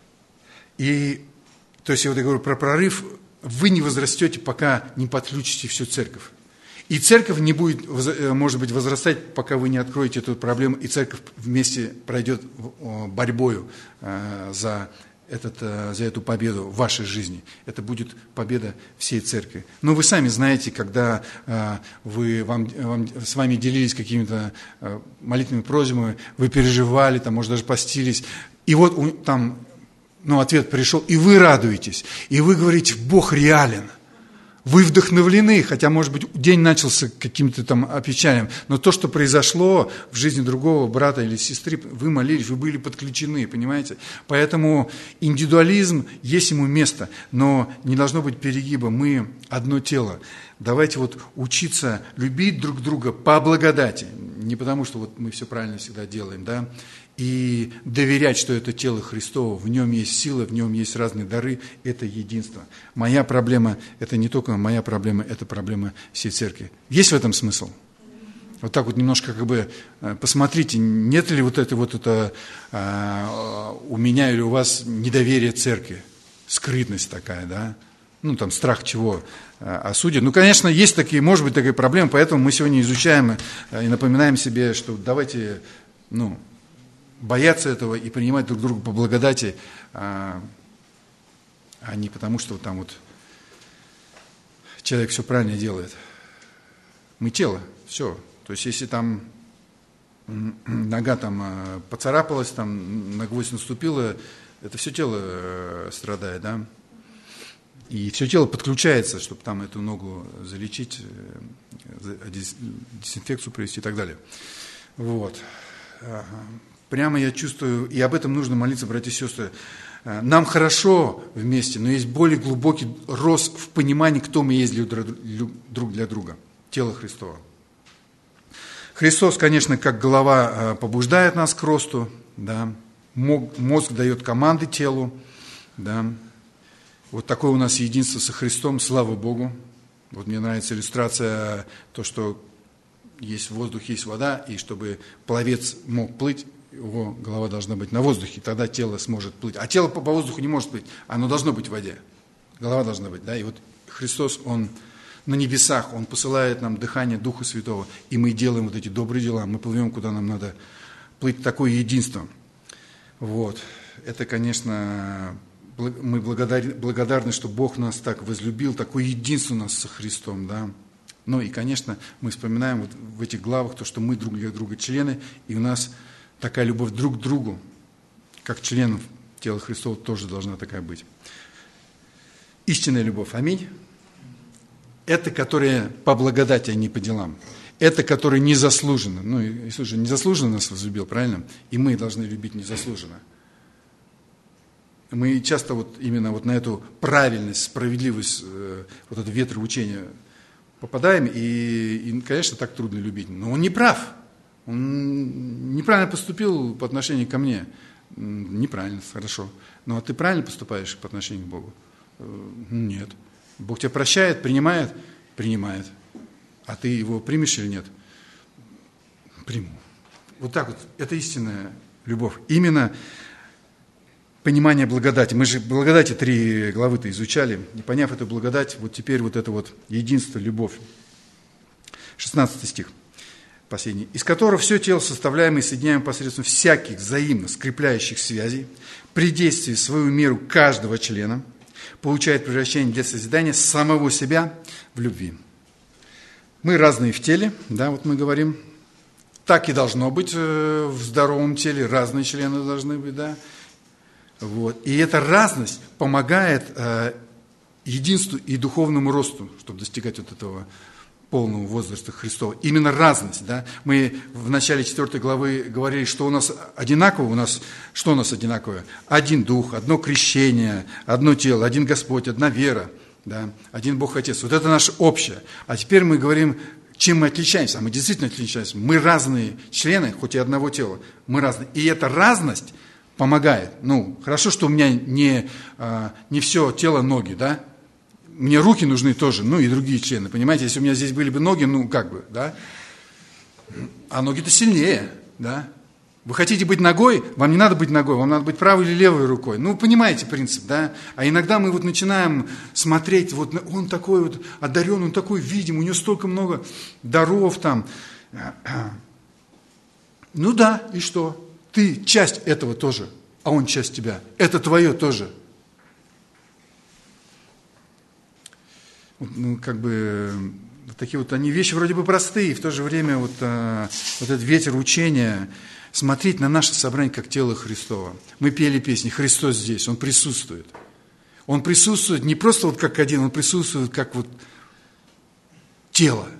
И, то есть, я вот говорю про прорыв, вы не возрастете, пока не подключите всю церковь. И церковь не будет, может быть, возрастать, пока вы не откроете эту проблему, и церковь вместе пройдет борьбою за, этот, за эту победу в вашей жизни. Это будет победа всей церкви. Но вы сами знаете, когда вы, вам, вам, с вами делились какими-то молитвенными просьбами, вы переживали, там, может, даже постились, и вот там, ну, ответ пришел, и вы радуетесь, и вы говорите, Бог реален. Вы вдохновлены, хотя, может быть, день начался каким-то там опечалием, но то, что произошло в жизни другого брата или сестры, вы молились, вы были подключены, понимаете? Поэтому индивидуализм, есть ему место, но не должно быть перегиба, мы одно тело. Давайте вот учиться любить друг друга по благодати, не потому, что вот мы все правильно всегда делаем, да, и доверять, что это тело Христово, в нем есть сила, в нем есть разные дары, это единство. Моя проблема, это не только моя проблема, это проблема всей церкви. Есть в этом смысл? Вот так вот немножко как бы посмотрите, нет ли вот это вот это а, у меня или у вас недоверие церкви, скрытность такая, да? Ну там страх чего? Осудят. Ну, конечно, есть такие, может быть, такие проблемы, поэтому мы сегодня изучаем и напоминаем себе, что давайте, ну, бояться этого и принимать друг друга по благодати, а, а не потому, что там вот человек все правильно делает. Мы тело, все. То есть, если там нога там поцарапалась, там на гвоздь наступила, это все тело страдает, да? И все тело подключается, чтобы там эту ногу залечить, дезинфекцию провести и так далее. Вот. Прямо я чувствую, и об этом нужно молиться, братья и сестры, нам хорошо вместе, но есть более глубокий рост в понимании, кто мы есть друг для друга. Тело Христово. Христос, конечно, как голова побуждает нас к росту, да. Мозг дает команды телу, да. Вот такое у нас единство со Христом, слава Богу. Вот мне нравится иллюстрация, то, что есть воздух, есть вода, и чтобы пловец мог плыть, его голова должна быть на воздухе, тогда тело сможет плыть. А тело по воздуху не может плыть, оно должно быть в воде. Голова должна быть, да, и вот Христос, Он на небесах, Он посылает нам дыхание Духа Святого, и мы делаем вот эти добрые дела, мы плывем, куда нам надо плыть, такое единство. Вот, это, конечно, мы благодарны, благодарны, что Бог нас так возлюбил, такое единство у нас со Христом, да. Ну и, конечно, мы вспоминаем вот в этих главах то, что мы друг для друга члены, и у нас такая любовь друг к другу, как членов тела Христова, тоже должна такая быть. Истинная любовь, аминь. Это, которая по благодати, а не по делам. Это, которая незаслуженно. Ну, Иисус же незаслуженно нас возлюбил, правильно? И мы должны любить незаслуженно. Мы часто вот именно вот на эту правильность, справедливость, вот это ветроучение попадаем, и, и, конечно, так трудно любить. Но он не прав. Он неправильно поступил по отношению ко мне. Неправильно, хорошо. Ну, а ты правильно поступаешь по отношению к Богу? Нет. Бог тебя прощает, принимает? Принимает. А ты его примешь или нет? Приму. Вот так вот. Это истинная любовь. Именно понимание благодати. Мы же благодати три главы-то изучали. И поняв эту благодать, вот теперь вот это вот единство, любовь. шестнадцатый стих. Последний. Из которого все тело составляемое и соединяемое посредством всяких взаимно скрепляющих связей, при действии в свою меру каждого члена, получает превращение для созидания самого себя в любви. Мы разные в теле, да, вот мы говорим. Так и должно быть в здоровом теле, разные члены должны быть, да. Вот. И эта разность помогает э, единству и духовному росту, чтобы достигать вот этого полного возраста Христова. Именно разность, да. Мы в начале четвёртой главы говорили, что у нас одинаково, у нас, что у нас одинаковое? Один дух, одно крещение, одно тело, один Господь, одна вера, да, один Бог Отец. Вот это наше общее. А теперь мы говорим, чем мы отличаемся. А мы действительно отличаемся. Мы разные члены, хоть и одного тела. Мы разные. И эта разность помогает. Ну, хорошо, что у меня не, не все тело ноги, да. Мне руки нужны тоже, ну и другие члены, понимаете? Если у меня здесь были бы ноги, ну как бы, да? А ноги-то сильнее, да? Вы хотите быть ногой, вам не надо быть ногой, вам надо быть правой или левой рукой. Ну, понимаете принцип, да? А иногда мы вот начинаем смотреть, вот он такой вот одаренный, он такой видим, у него столько много даров там. Ну да, и что? Ты часть этого тоже, а он часть тебя. Это твое тоже. Ну, как бы, такие вот они вещи вроде бы простые, и в то же время вот, а, вот этот ветер учения, смотреть на наше собрание как тело Христова. Мы пели песни «Христос здесь», Он присутствует. Он присутствует не просто вот как один, Он присутствует как вот тело.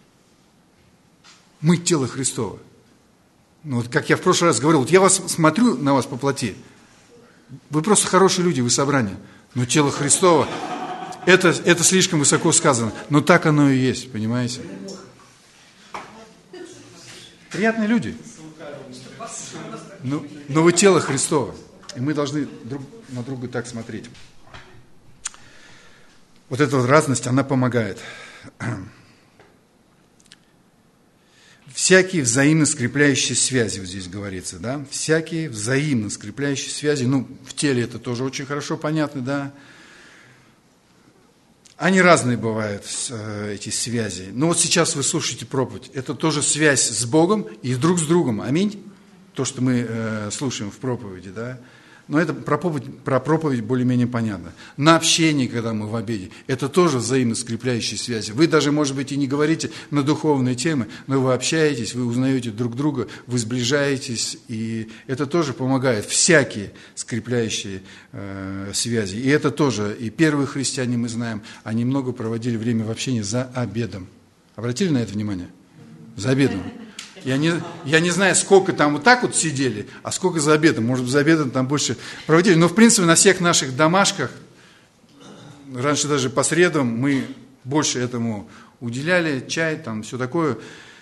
Мы тело Христово. Ну, вот как я в прошлый раз говорил, вот я вас смотрю на вас по плоти, вы просто хорошие люди, вы собрание, но тело Христово. Это, это слишком высоко сказано, но так оно и есть, понимаете? Приятные люди. Но, но вы тело Христово, и мы должны друг на друга так смотреть. Вот эта вот разность, она помогает. Всякие взаимно скрепляющие связи, вот здесь говорится, да? Всякие взаимно скрепляющие связи, ну, в теле это тоже очень хорошо понятно, да? Они разные бывают, эти связи. Но вот сейчас вы слушаете проповедь. Это тоже связь с Богом и друг с другом. Аминь. То, что мы э, слушаем в проповеди, да. Но это про проповедь, про проповедь более-менее понятно. На общении, когда мы в обеде, это тоже взаимно скрепляющие связи. Вы даже, может быть, и не говорите на духовные темы, но вы общаетесь, вы узнаете друг друга, вы сближаетесь, и это тоже помогает. Всякие скрепляющие э, связи. И это тоже, и первые христиане, мы знаем, они много проводили время в общении за обедом. Обратили на это внимание? За обедом. Я не, я не знаю, сколько там вот так вот сидели, а сколько за обедом. Может быть, за обедом там больше проводили. Но, в принципе, на всех наших домашках, раньше даже по средам, мы больше этому уделяли. Чай, там, все такое.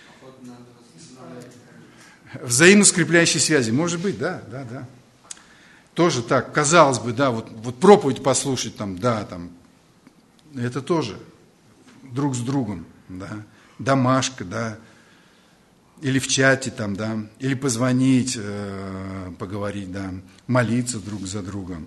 Взаимно скрепляющие связи. Может быть, да, да, да. Тоже так, казалось бы, да, вот, вот проповедь послушать, там, да, там, это тоже друг с другом, да, домашка, да, или в чате, там, да, или позвонить, э, поговорить, да, молиться друг за другом.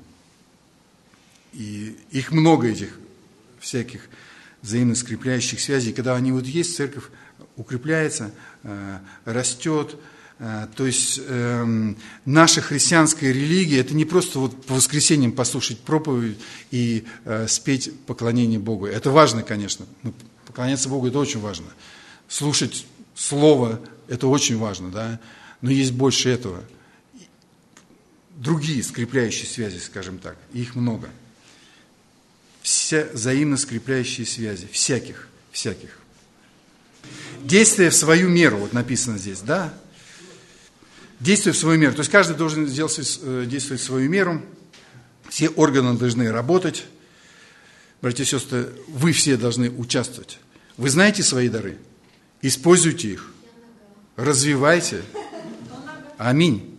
И их много, этих всяких взаимно скрепляющих связей. Когда они вот есть, церковь укрепляется, э, растет. То есть э, наша христианская религия – это не просто вот по воскресеньям послушать проповедь и э, спеть поклонение Богу. Это важно, конечно. Поклоняться Богу – это очень важно. Слушать Слово – это очень важно, да. Но есть больше этого. Другие скрепляющие связи, скажем так, их много. Все взаимно скрепляющие связи, всяких, всяких. Действие в свою меру, вот написано здесь, да. Действует в свою меру. То есть каждый должен действовать в свою меру. Все органы должны работать. Братья и сестры, вы все должны участвовать. Вы знаете свои дары? Используйте их. Развивайте. Аминь.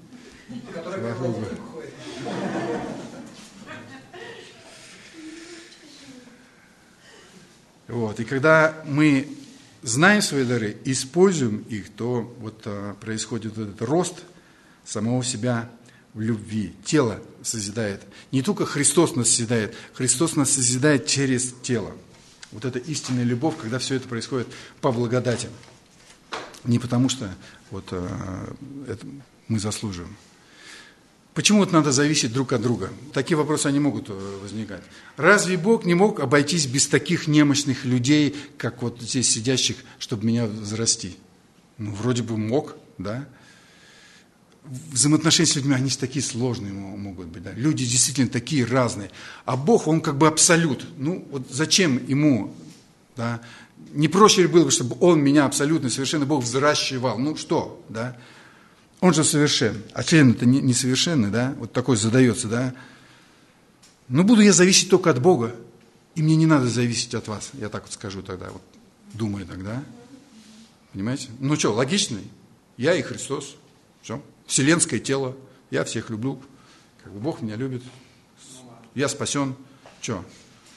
Вот. И когда мы знаем свои дары, используем их, то вот а, происходит этот рост самого себя в любви. Тело созидает. Не только Христос нас созидает, Христос нас созидает через тело. Вот это истинная любовь, когда все это происходит по благодати. Не потому что вот, а, это мы заслуживаем. Почему вот надо зависеть друг от друга? Такие вопросы они могут возникать. Разве Бог не мог обойтись без таких немощных людей, как вот здесь сидящих, чтобы меня взрасти? Ну, вроде бы мог, да? Взаимоотношения с людьми, они такие сложные могут быть, да? Люди действительно такие разные. А Бог, Он как бы абсолют. Ну, вот зачем Ему, да? Не проще ли было бы, чтобы Он меня абсолютно, совершенно Бог взращивал? Ну, что, да? Он же совершен, а член-то несовершенный, да, вот такой задается, да. Ну, буду я зависеть только от Бога, и мне не надо зависеть от вас, я так вот скажу тогда, вот думаю тогда, понимаете? Ну что, логичный, я и Христос, все, вселенское тело, я всех люблю, как бы Бог меня любит, я спасен, что?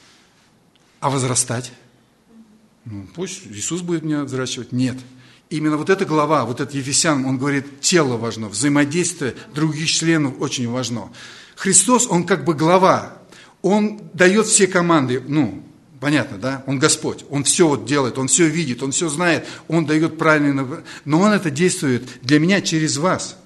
А возрастать? Ну, пусть Иисус будет меня взращивать, нет. Именно вот эта глава, вот этот Ефесян, он говорит, тело важно, взаимодействие других членов очень важно. Христос, он как бы глава, он дает все команды, ну, понятно, да, он Господь, он все вот делает, он все видит, он все знает, он дает правильно, но он это действует для меня через вас,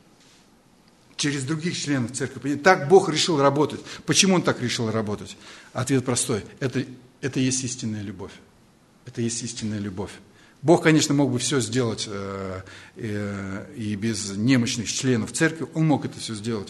через других членов церкви. Так Бог решил работать. Почему он так решил работать? Ответ простой, это, это есть истинная любовь, это есть истинная любовь. Бог, конечно, мог бы все сделать э, э, и без немощных членов церкви, Он мог это все сделать.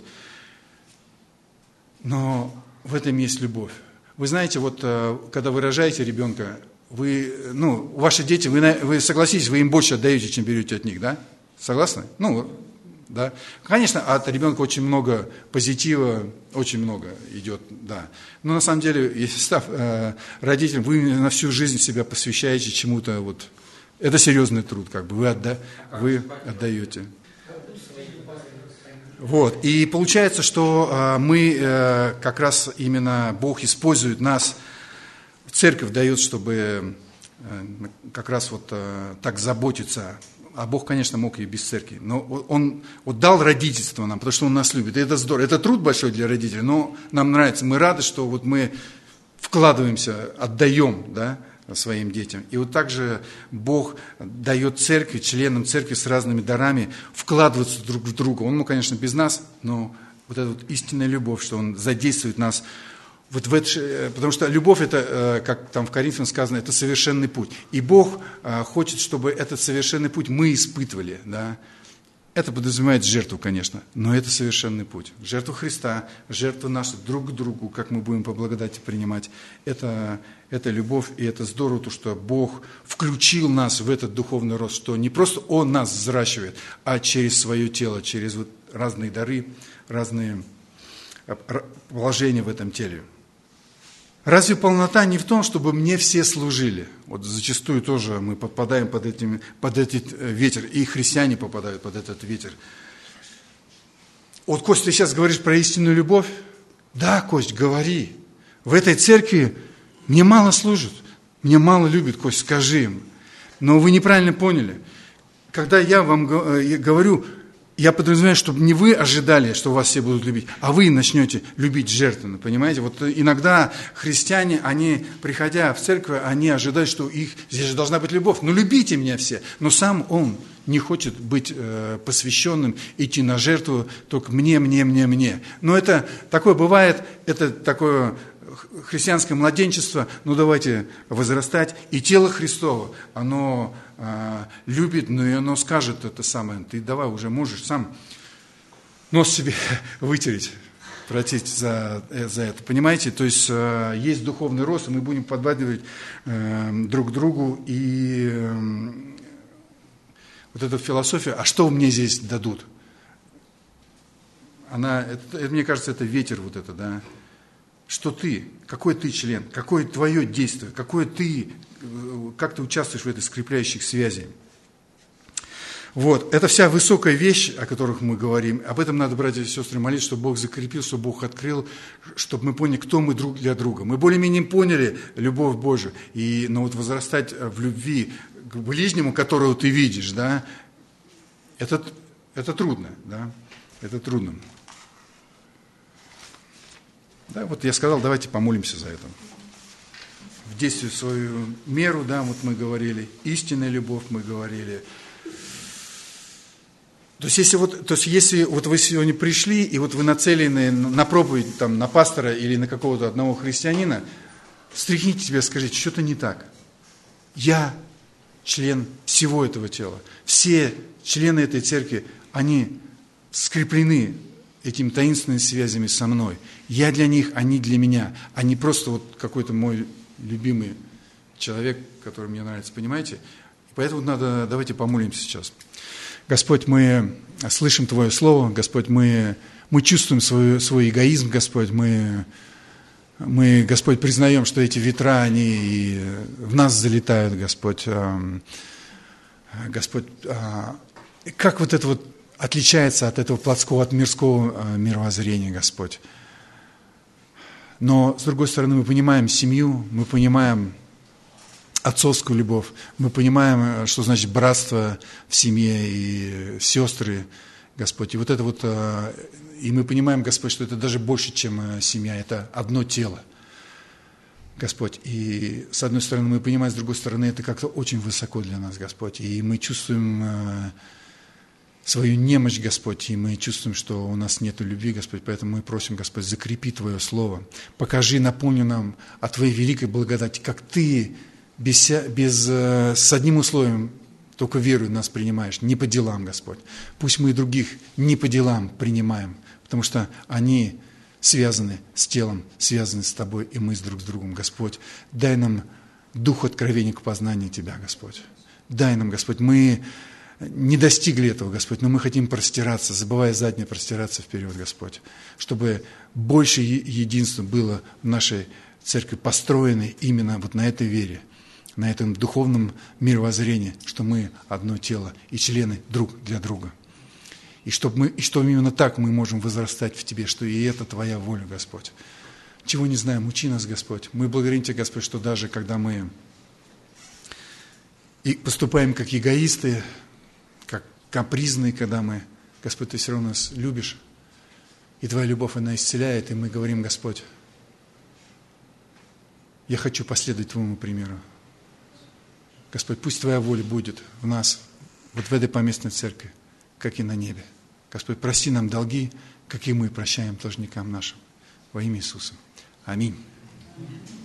Но в этом есть любовь. Вы знаете, вот э, когда вы рожаете ребенка, вы, ну, ваши дети, вы, вы согласитесь, вы им больше отдаете, чем берете от них, да? Согласны? Ну, да. Конечно, от ребенка очень много позитива, очень много идет, да. Но на самом деле, если став э, родителем, вы на всю жизнь себя посвящаете чему-то вот. Это серьезный труд, как бы вы, отда... вы отдаете. Вот. И получается, что а, мы а, как раз именно Бог использует нас, церковь дает, чтобы а, как раз вот а, так заботиться. А Бог, конечно, мог и без церкви. Но Он вот дал родительство нам, потому что Он нас любит. И это здорово. Это труд большой для родителей, но нам нравится. Мы рады, что вот мы вкладываемся, отдаем, да, своим детям. И вот также Бог дает церкви, членам церкви с разными дарами вкладываться друг в друга. Он, ну, конечно, без нас, но вот эта вот истинная любовь, что Он задействует нас. Вот в это, потому что любовь, это, как там в Коринфянам сказано, это совершенный путь. И Бог хочет, чтобы этот совершенный путь мы испытывали. Да? Это подразумевает жертву, конечно, но это совершенный путь. Жертву Христа, жертву нашу друг к другу, как мы будем по благодати принимать. Это, это любовь, и это здорово, то, что Бог включил нас в этот духовный рост, что не просто Он нас взращивает, а через свое тело, через вот разные дары, разные положения в этом теле. Разве полнота не в том, чтобы мне все служили? Вот зачастую тоже мы попадаем под, этим, под этот ветер, и христиане попадают под этот ветер. Вот, Кость, ты сейчас говоришь про истинную любовь? Да, Кость, говори. В этой церкви мне мало служат, мне мало любят, Кость, скажи им. Но вы неправильно поняли. Когда я вам говорю, я подразумеваю, чтобы не вы ожидали, что вас все будут любить, а вы начнете любить жертвенно, понимаете? Вот иногда христиане, они, приходя в церковь, они ожидают, что их, здесь же должна быть любовь. Ну, любите меня все. Но сам он не хочет быть э, посвященным, идти на жертву, только мне, мне, мне, мне. Но это такое бывает, это такое христианское младенчество, ну давайте возрастать. И тело Христово, оно э, любит, но и оно скажет это самое. Ты давай уже можешь сам нос себе вытереть, простите за, за это. Понимаете? То есть э, есть духовный рост, и мы будем подбадривать э, друг другу. И э, вот эта философия, а что мне здесь дадут? Она, это, это, мне кажется, это ветер вот это, да. Что ты, какой ты член, какое твое действие, какое ты, как ты участвуешь в этой скрепляющих связи. Вот, это вся высокая вещь, о которых мы говорим. Об этом надо, братья и сестры, молиться, чтобы Бог закрепил, чтобы Бог открыл, чтобы мы поняли, кто мы друг для друга. Мы более-менее поняли любовь Божию, и, но вот возрастать в любви к ближнему, которого ты видишь, да, это, это трудно, да, это трудно. Да, вот я сказал, давайте помолимся за это. В действии в свою меру, да, вот мы говорили, истинная любовь мы говорили. То есть, если вот, то есть, если вот вы сегодня пришли, и вот вы нацелены на проповедь, там, на пастора или на какого-то одного христианина, встряхните себя, скажите, что-то не так. Я член всего этого тела. Все члены этой церкви, они скреплены этими таинственными связями со мной. Я для них, они для меня. А не просто вот какой-то мой любимый человек, который мне нравится, понимаете? Поэтому надо, давайте помолимся сейчас. Господь, мы слышим Твое Слово, Господь, мы, мы чувствуем свой, свой эгоизм, Господь, мы, мы, Господь, признаем, что эти ветра, они и в нас залетают, Господь. Господь, как вот это вот отличается от этого плотского, от мирского мировоззрения, Господь. Но, с другой стороны, мы понимаем семью, мы понимаем отцовскую любовь, мы понимаем, что значит братство в семье и сестры, Господь. И вот это вот, и мы понимаем, Господь, что это даже больше, чем семья, это одно тело, Господь. И с одной стороны мы понимаем, с другой стороны это как-то очень высоко для нас, Господь. И мы чувствуем свою немощь, Господь, и мы чувствуем, что у нас нет любви, Господь, поэтому мы просим, Господь, закрепи Твое Слово, покажи, напомни нам о Твоей великой благодати, как Ты без, без, с одним условием, только верою нас принимаешь, не по делам, Господь. Пусть мы и других не по делам принимаем, потому что они связаны с телом, связаны с Тобой, и мы с друг с другом, Господь. Дай нам дух откровения к познанию Тебя, Господь. Дай нам, Господь, мы не достигли этого, Господь, но мы хотим простираться, забывая заднее, простираться вперед, Господь, чтобы больше единства было в нашей церкви построено именно вот на этой вере, на этом духовном мировоззрении, что мы одно тело и члены друг для друга. И, чтобы мы, и что именно так мы можем возрастать в Тебе, что и это Твоя воля, Господь. Чего не знаем, учи нас, Господь. Мы благодарим Тебя, Господь, что даже когда мы и поступаем как эгоисты, капризные, когда мы, Господь, Ты все равно нас любишь, и Твоя любовь, она исцеляет, и мы говорим, Господь, я хочу последовать Твоему примеру. Господь, пусть Твоя воля будет в нас, вот в этой поместной церкви, как и на небе. Господь, прости нам долги, как и мы прощаем должникам нашим. Во имя Иисуса. Аминь.